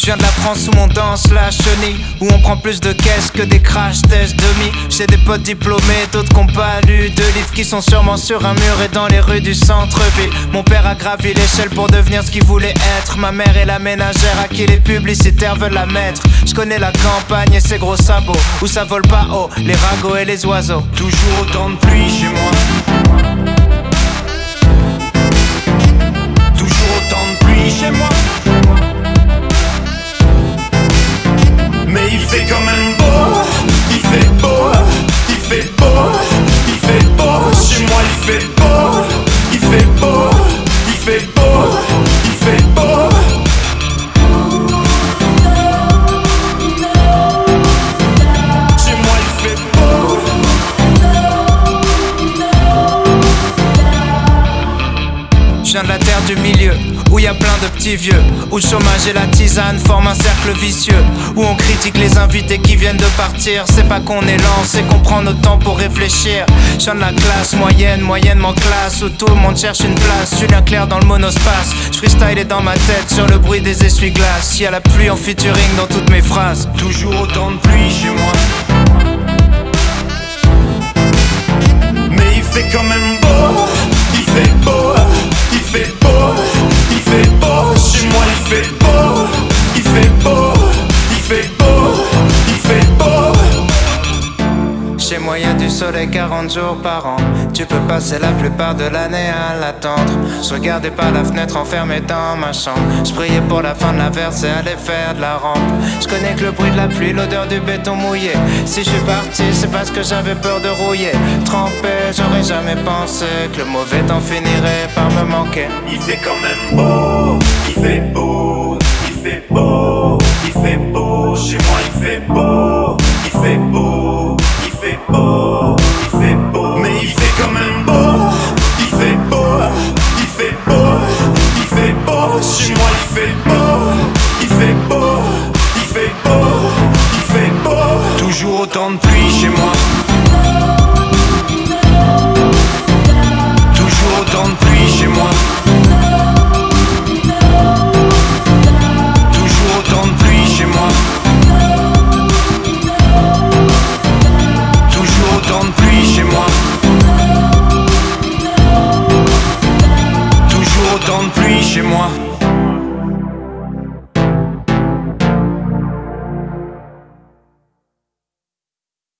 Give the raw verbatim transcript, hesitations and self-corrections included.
viens de la France où on danse la chenille, où on prend plus de caisses que des crash tests demi. J'ai des potes diplômés, d'autres qui ont pas lu de livres, qui sont sûrement sur un mur et dans les rues du centre-ville. Mon père a gravi l'échelle pour devenir ce qu'il voulait être. Ma mère est la ménagère à qui les publicitaires veulent la mettre. Je connais la campagne et ses gros sabots, où ça vole pas haut, les ragots et les oiseaux. Toujours autant de pluie chez moi. Toujours autant de pluie chez moi. Mais il fait quand même beau. Il fait beau. Il fait beau. Il fait beau. Chez moi il fait beau. Il fait beau. Il fait beau. Il fait beau. Chez moi il fait beau. Je viens de la terre du milieu, où y a plein de petits vieux, où le chômage et la tisane forment un cercle vicieux, où on critique les invités qui viennent de partir. C'est pas qu'on est lent, c'est qu'on prend notre temps pour réfléchir. Je viens de la classe moyenne, moyennement classe, où tout le monde cherche une place. Julien Clerc dans le monospace, je freestyle est dans ma tête sur le bruit des essuie-glaces. Y'a la pluie en featuring dans toutes mes phrases. Toujours autant de pluie chez moi. Mais il fait quand même beau. Il fait beau. Il fait beau, il fait beau, chez moi il fait beau, il fait beau, il fait beau, il fait beau. Chez moi y'a du soleil quarante jours par an. Tu peux passer la plupart de l'année à l'attendre. Je regardais par la fenêtre enfermé dans ma chambre. Je priais pour la fin de la verse et aller faire de la rampe. Je connais que le bruit de la pluie, l'odeur du béton mouillé. Si je suis parti c'est parce que j'avais peur de rouiller. Trempé, j'aurais jamais pensé que le mauvais temps finirait par me manquer. Il fait quand même beau, il fait beau, il fait beau, il fait beau, chez moi il fait beau.